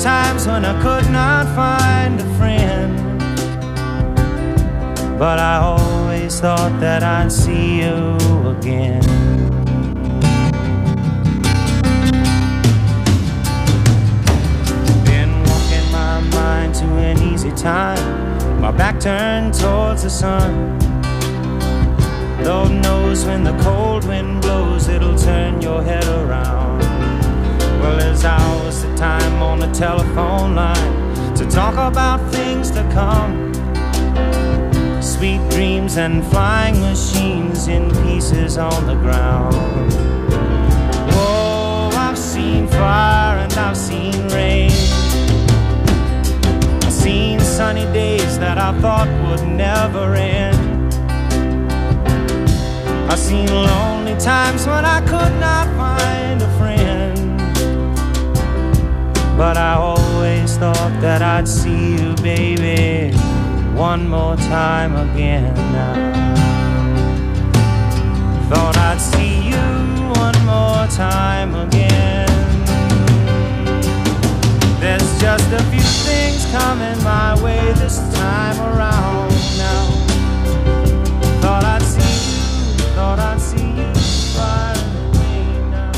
times when I could not find a friend, but I always thought that I'd see you again. Been walking my mind to an easy time, my back turned towards the sun. Lord knows when the cold wind blows, it'll turn your head around. Well, there's hours of time on the telephone line to talk about things to come. Sweet dreams and flying machines in pieces on the ground. Oh, I've seen fire and I've seen rain. I've seen sunny days that I thought would never end. I've seen lonely times when I could not find a friend, but I always thought that I'd see you, baby, one more time again now. Thought I'd see you one more time again. There's just a few things coming my way this time around now. Thought I'd see you, thought I'd see you far away now.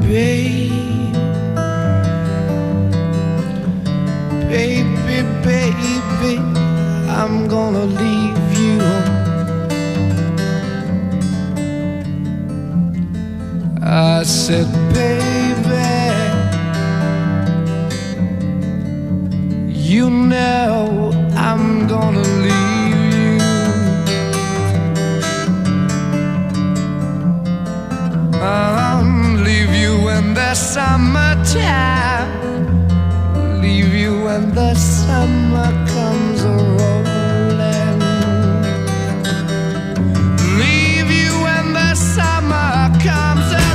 babe. Baby, baby, I'm gonna leave you. I said, baby, you know I'm gonna leave you. I'll leave you in the summertime, leave you when the summer comes rolling, leave you when the summer comes along.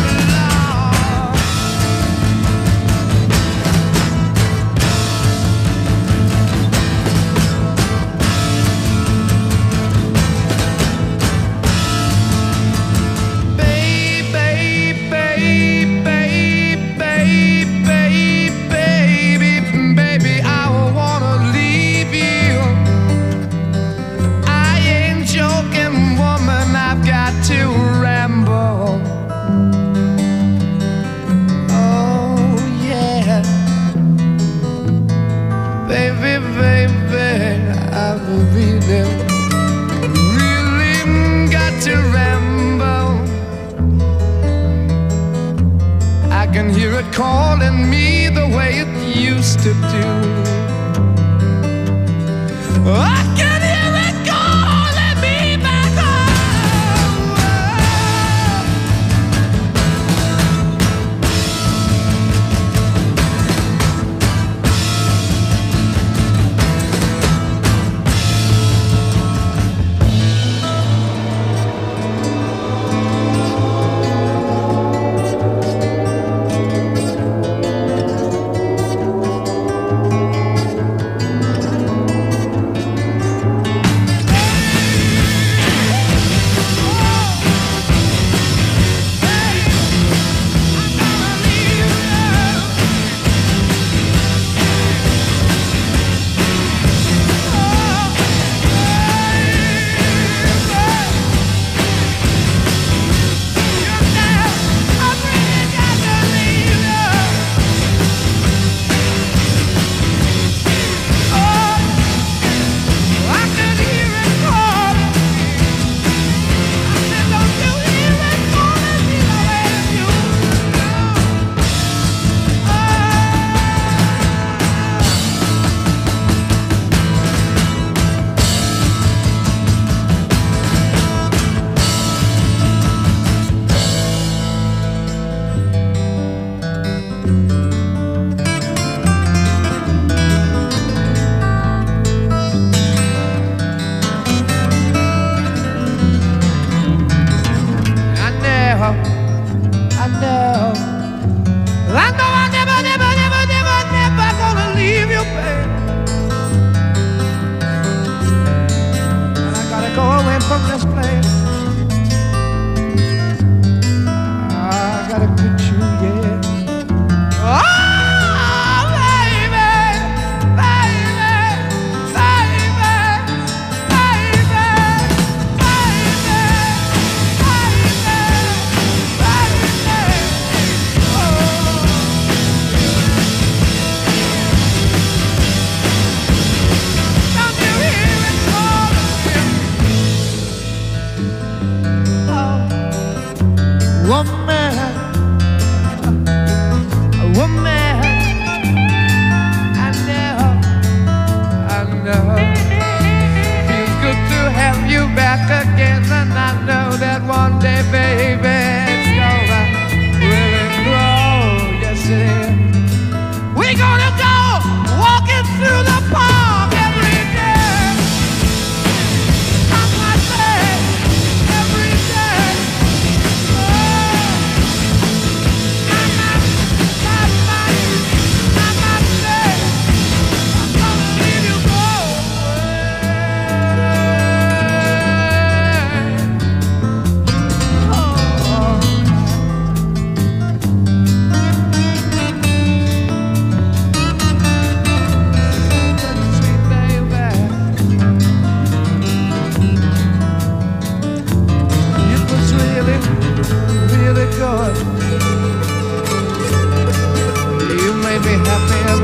Calling me the way it used to do. I can hear it calling me back home.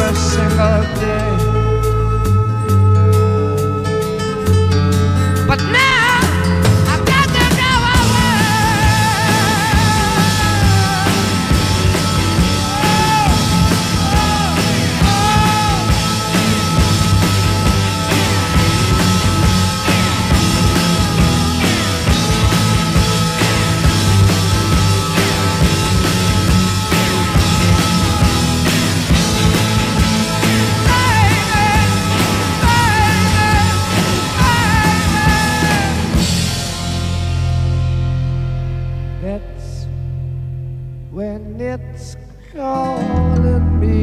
a single day. But now I've got to go away. When it's calling me,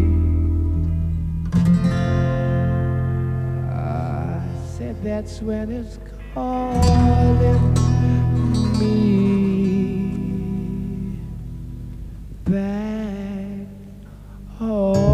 I said that's when it's calling me back home.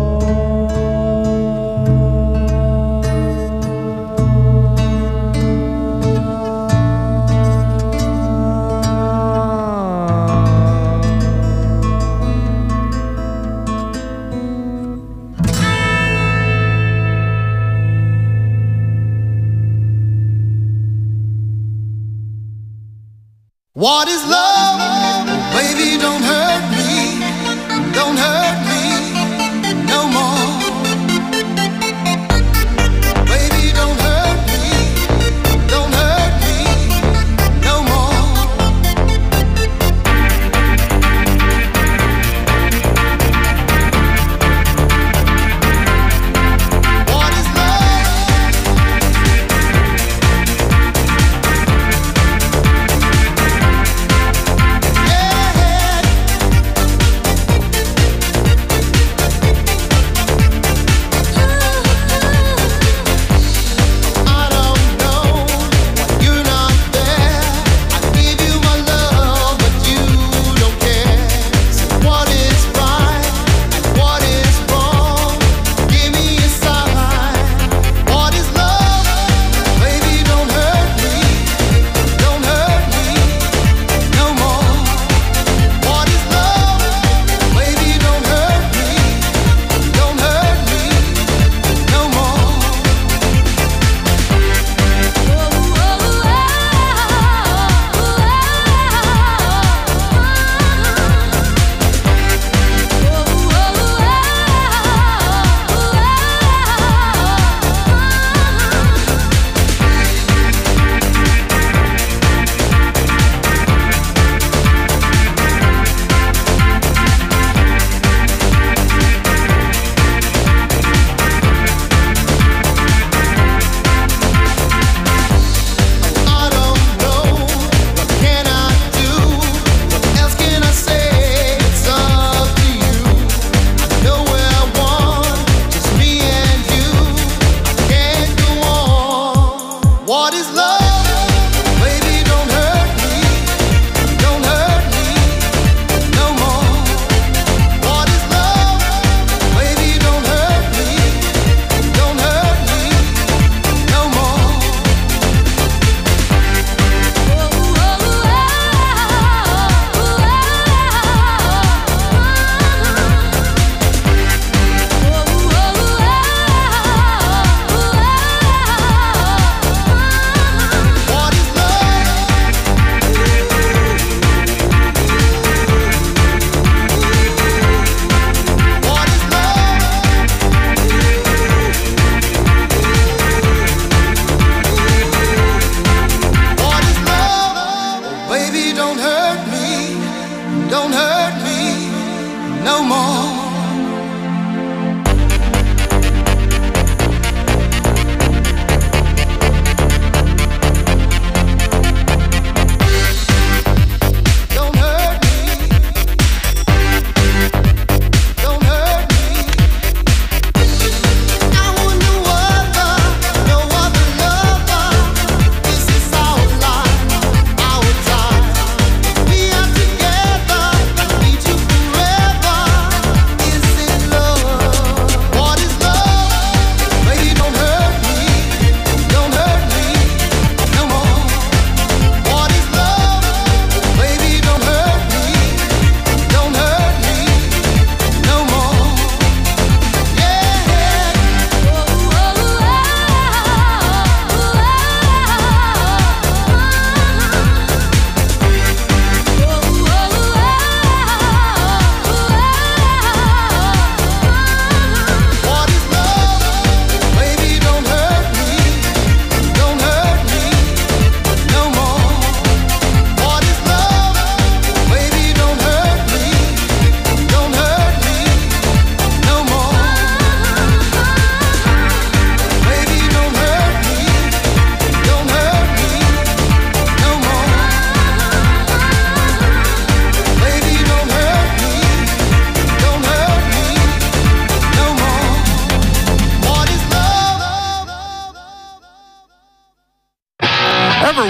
What is love? Baby, don't hurt me. Don't hurt me no more. Baby, don't hurt me. Don't hurt me no more. What is love?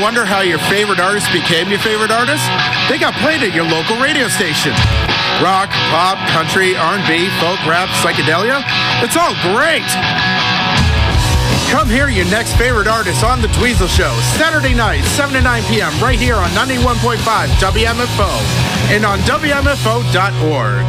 wonder how your favorite artist became your favorite artist? They got played at your local radio station. Rock, pop, country, R&B, folk, rap, psychedelia. It's all great. Come hear your next favorite artist on The Dweezil Show, Saturday night, 7 to 9 p.m. right here on 91.5 WMFO and on WMFO.org.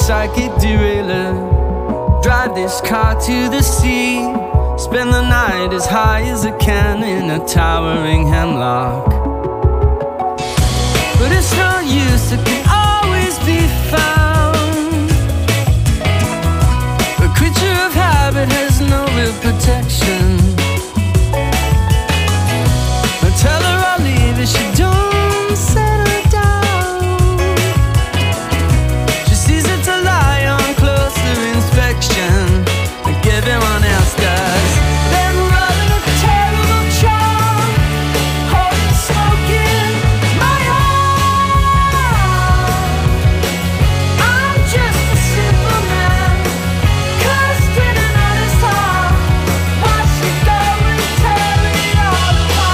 psychic derailer. Drive this car to the sea, spend the night as high as I can in a towering hemlock. But it's no use, it can always be found. A creature of habit has no real protection. I tell her I'll leave if she don't settle down. She sees it's a lie on closer inspection, like everyone else does. Then running a terrible charm, holding smoke in my heart. I'm just a simple man, cursed in an honest heart. Watch me go and tear it all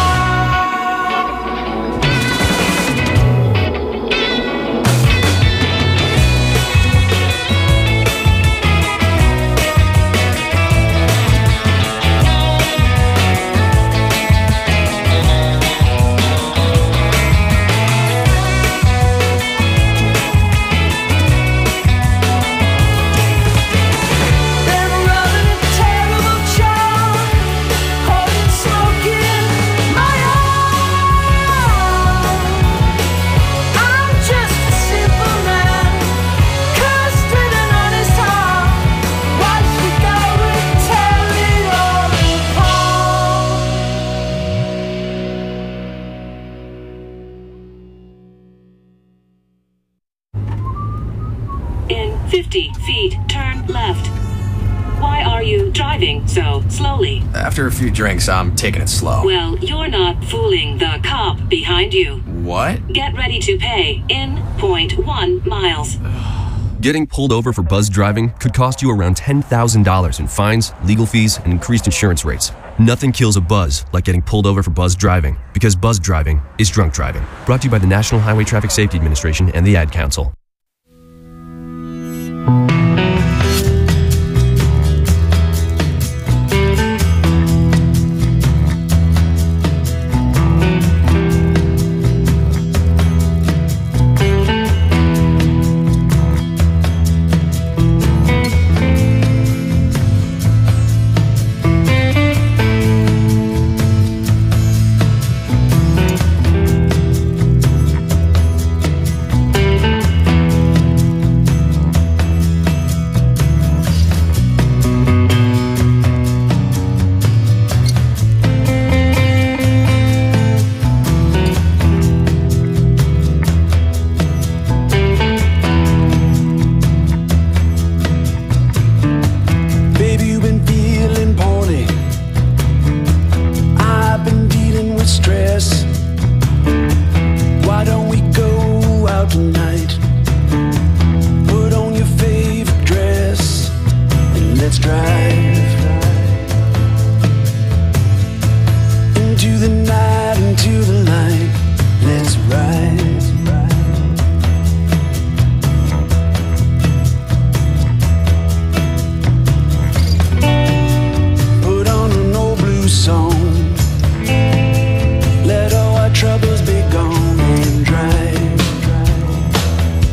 Then running a terrible charm, holding smoke in my heart. I'm just a simple man, cursed with an honest heart. Watch me go and tear it all apart. In 50 feet, turn left. Why are you driving so slowly? After a few drinks, I'm taking it slow. Well, you're not fooling the cop behind you. What? Get ready to pay in 0.1 miles. Getting pulled over for buzz driving could cost you around $10,000 in fines, legal fees, and increased insurance rates. Nothing kills a buzz like getting pulled over for buzz driving, because buzz driving is drunk driving. Brought to you by the National Highway Traffic Safety Administration and the Ad Council. Baby, you've been feeling poorly. I've been dealing with stress. Why don't we go out tonight? Put on your favorite dress and let's drive into the night, into the light. Let's ride. Put on an old blues song. Let all our troubles be gone and drive.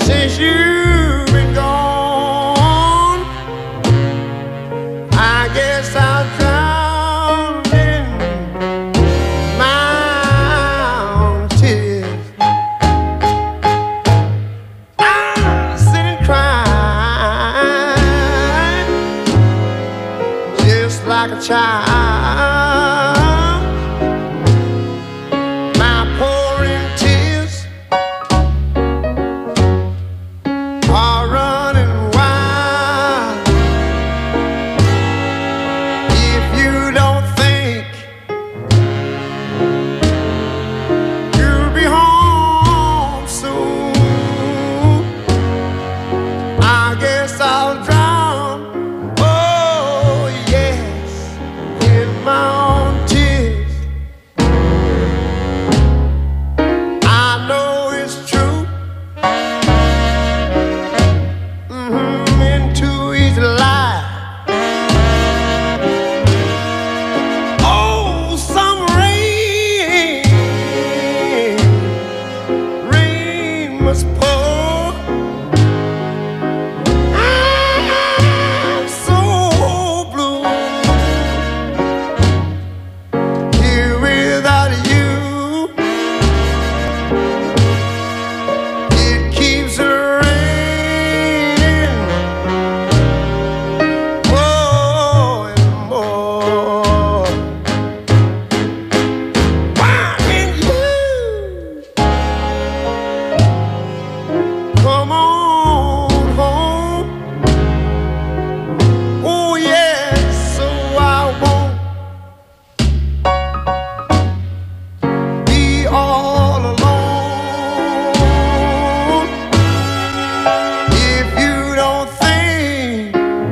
since you've been gone, I guess I'll drown in my own tears. I'm sitting crying just like a child. My pouring tears are running wild. If you don't think you'll be home soon, I guess I'll drown, oh yes, in my own tears. I know it's true, into each lie. Oh, some rain must pour. I'm so blue here without you. It keeps raining more and more. Why can't you come on home? Oh yes, so I won't be all alone. If you don't think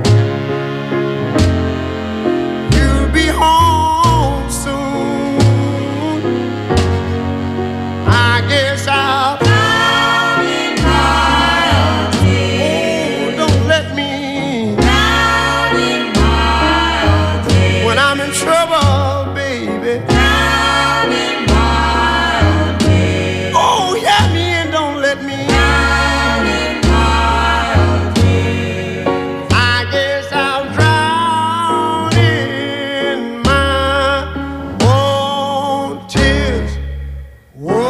you'll be home soon, I guess I'll drown in my own tears. Oh, don't let me drown in my own tears. When I'm in trouble, baby, drown in my own tears. Oh, help me and don't let me drown in my own tears. I guess I'll drown in my own tears. Whoa.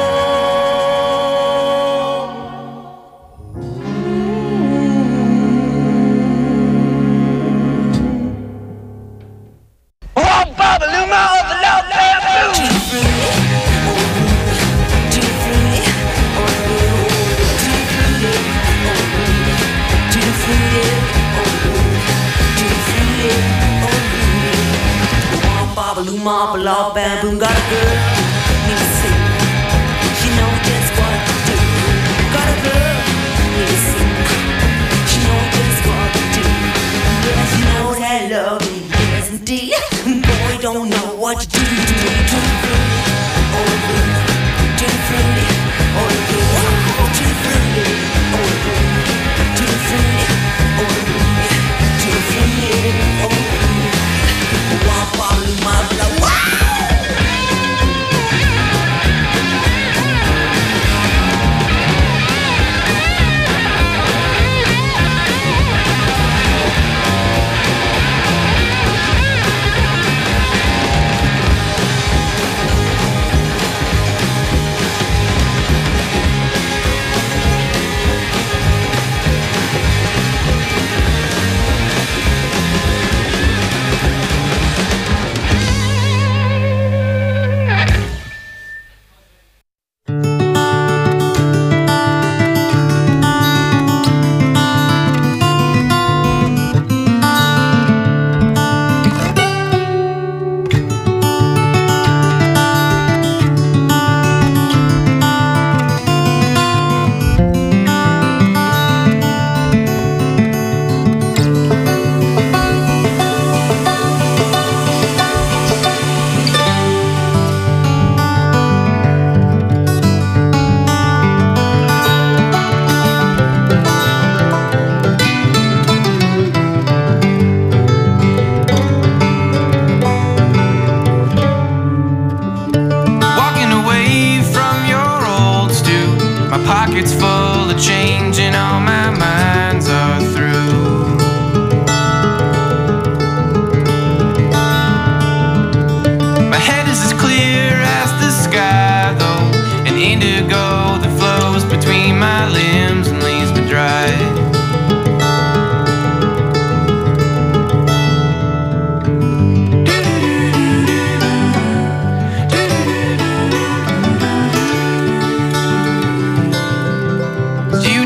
Love bam boom, got a girl need to sing. She know just what to do. Got a girl need to sing. She know just what to do. Yeah, she knows that love me, yes indeed. Boy, don't know what to do. Too fruity, oh good. Too fruity, oh good. Too fruity, oh good. Too fruity, oh good. Too fruity, oh good. One bottle of my blood.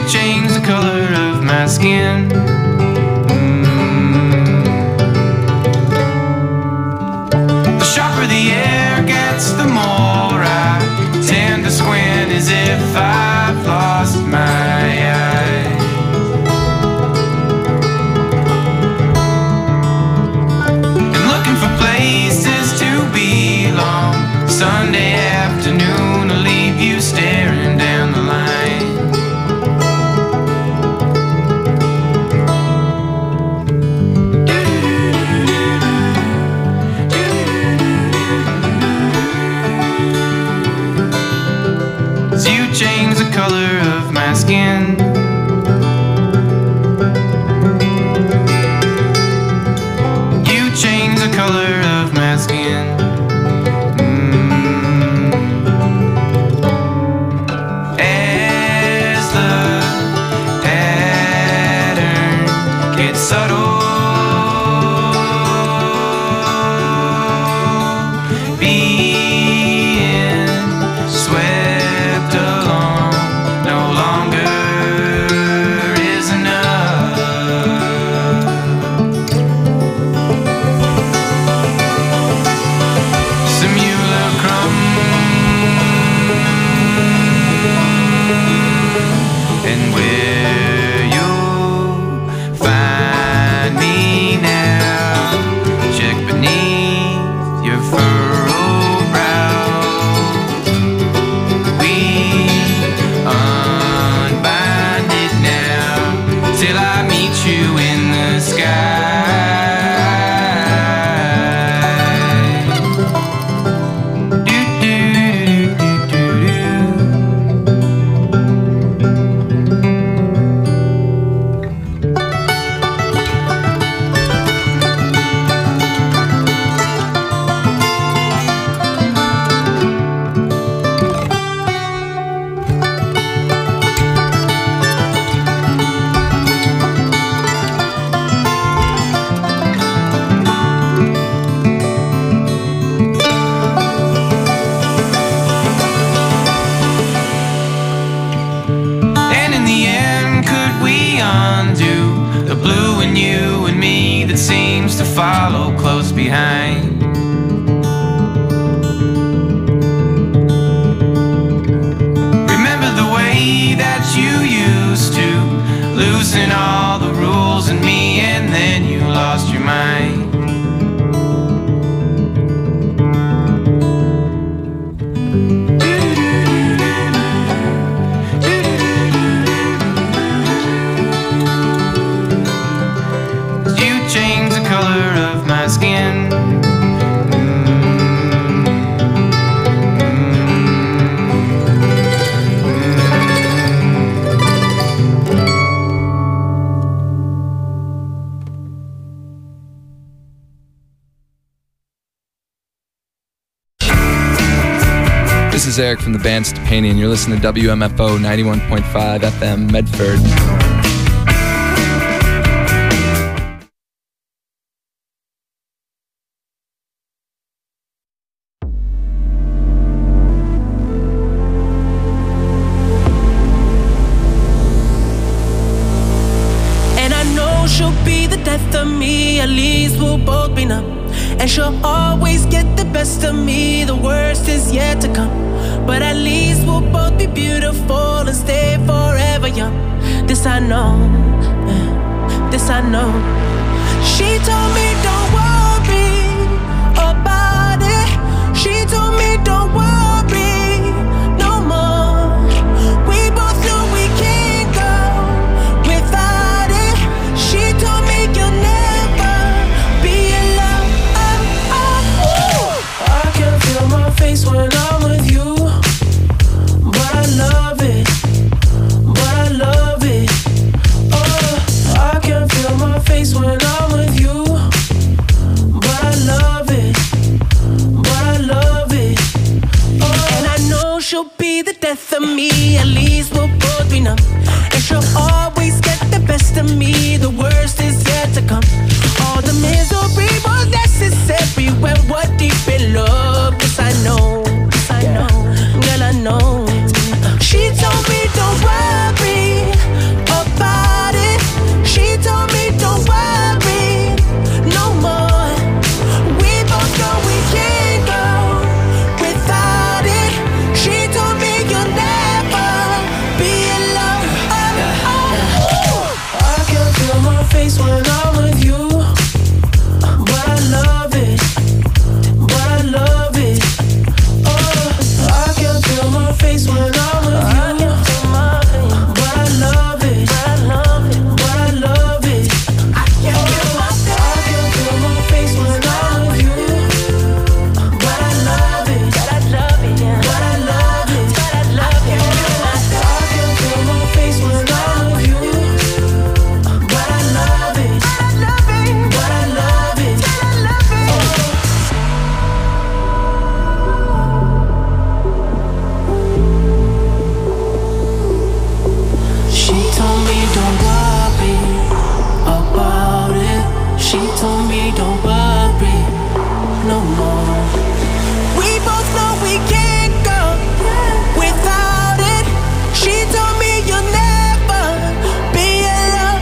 change the color of my skin. The sharper the air gets, the more I tend to squint, as if I've lost my eye. And looking for places to belong. Sunday afternoon will leave you staring down the line. So you change the color of my skin. You change the color of my skin. As the pattern gets subtle, being swept along no longer is enough. Simulacrum, and where you'll find me now, check beneath your furrowed brow. We unbind it now till I meet you in the sky. Do, do, do, do, do, And in the end, could we undo the blue in you and me that seems to follow close behind? Remember the way that you used to loosen all the rules in me, and then you lost your mind. You change the color of my skin. This is Eric from the band Stepani, and you're listening to WMFO 91.5 FM Medford. And I know she'll be the death of me, at least we'll both be numb. And she'll always get the best of me, the worst is yet to come. But at least we'll both be beautiful and stay forever young. This I know, this I know. She told me don't worry about it. She told me don't worry no more. We both know we can't go without it. She told me you'll never be alone. I can feel my face when I'm with you, but I love it, but I love it. Oh, I can feel my face when I'm with you, but I love it, but I love it. face when I'm with you. But I love it, but I love it. Oh, I can feel my face when I'm with you. But I love it, but I love it, but I love it. I can feel my face when I'm with you. But I love it, but I love it, but I love it, but I love it. I can feel my face when I'm with you. But I love it, but I love it, but I love it, but I love it. She told me don't worry about it. She told me don't worry no more. We both know we can't go without it. She told me you'll never be alone.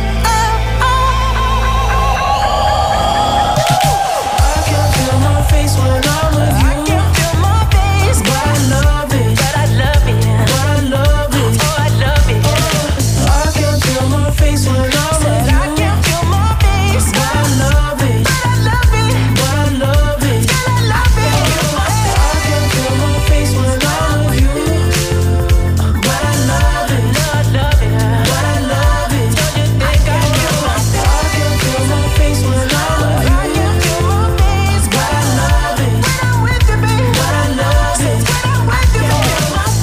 I can feel my face when I'm with you. I can feel my face, but I love it, but I love it, but I love it, oh I love it. I can feel my face when I'm with you. I can feel my face, but I love it, but I love it, but I love it, but I love it. I can feel my face when I'm with you. But I love it, but I love it, but I love it. Don't you think I can feel my face when I'm with you. I can feel my face, but I love it when I'm with you, baby. But I love it when I'm with you, baby.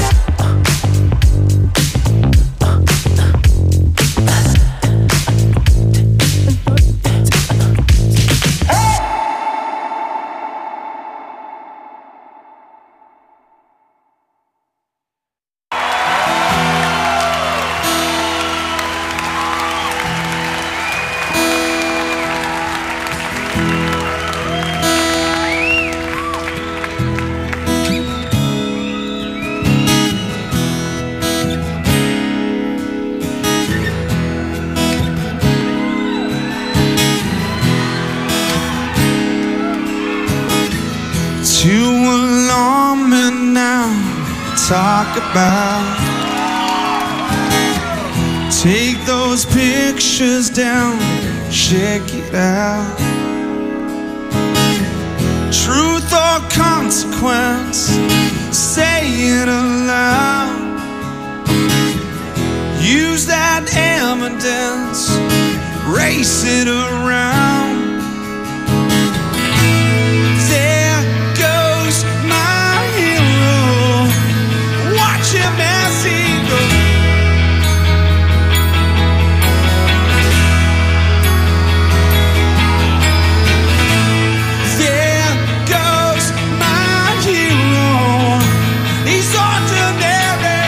Too alarming now, talk about. Take those pictures down, check it out. Truth or consequence, say it aloud. Use that evidence, race it around. There goes my hero, watch him as he goes. There goes my hero, he's ordinary.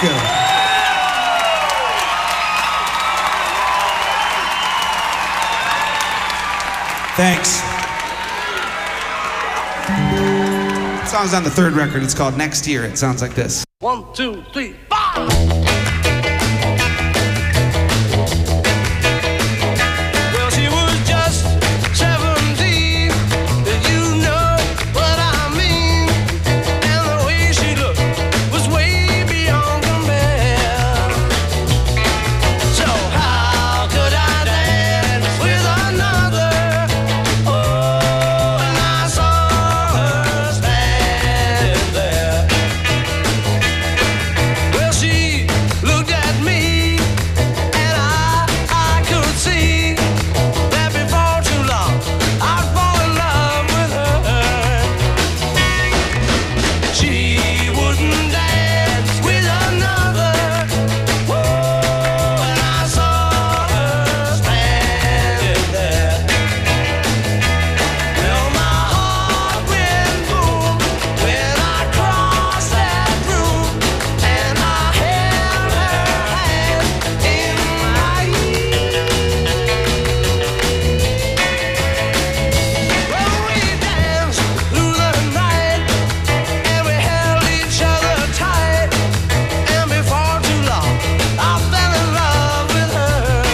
Good. Thanks. The song's on the third record. It's called Next Year. It sounds like this. 1, 2, 3, 4. Well, she was just 17, you know what I mean. And the way she looked was way beyond compare. So how could I dance with another? Oh, and I saw her standing there. Well, she looked at me, and I could see that before too long I'd fall in love with her. She wouldn't dance with another. Oh, and I saw her standing there. Well, my heart went boom when I crossed that room, and I held her hand in my Well, we danced through the night, and we held each other tight, and before too long I fell in love with her.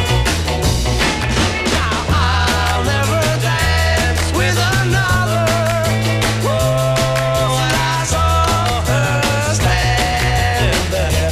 Now I'll never dance with another. Oh, and I saw her standing there.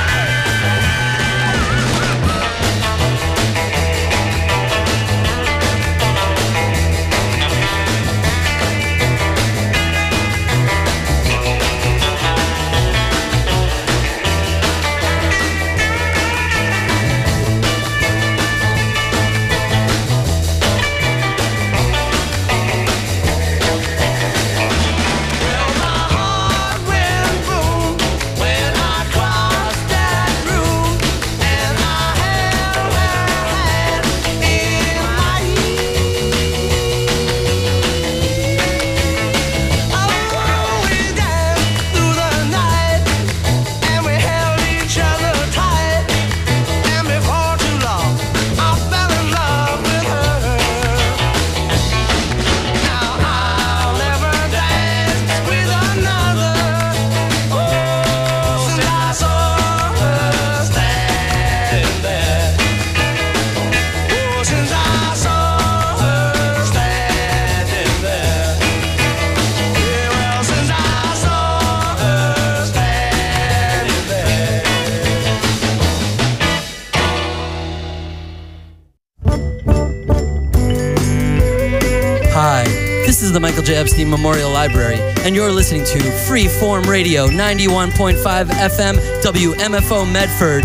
Well, my heart went boom when I crossed that room, and I held her hand in my Oh, we danced through the night, and we held each other tight, and before too long I fell in love with her. Now I'll never dance with another. Oh, since I saw her standing there. Oh, since I saw her standing there. Yeah, well, since I saw her standing there. Hi, this is the Michael J. Epstein Memorial Library, and you're listening to Freeform Radio 91.5 FM WMFO Medford.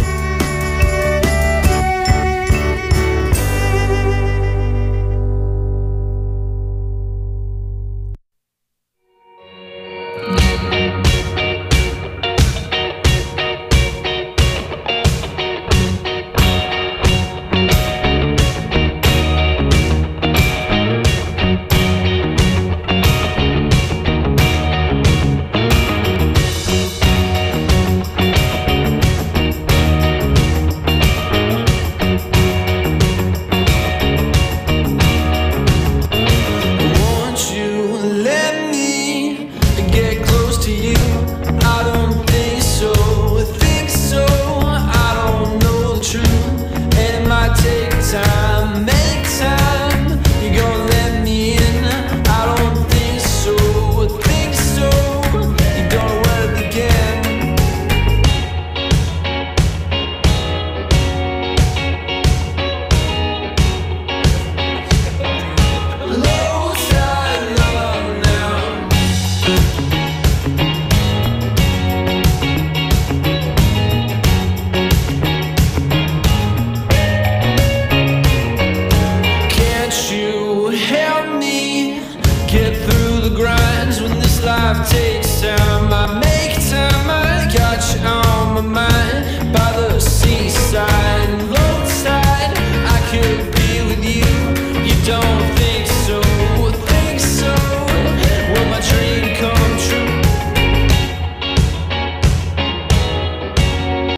Won't you let me get close to you? I don't think so. I don't know the truth, and it might take time. Make time. You gonna let me in? I don't think so. You don't know where to begin. Low tide love now. Can't you help me get through the grinds when this life takes time?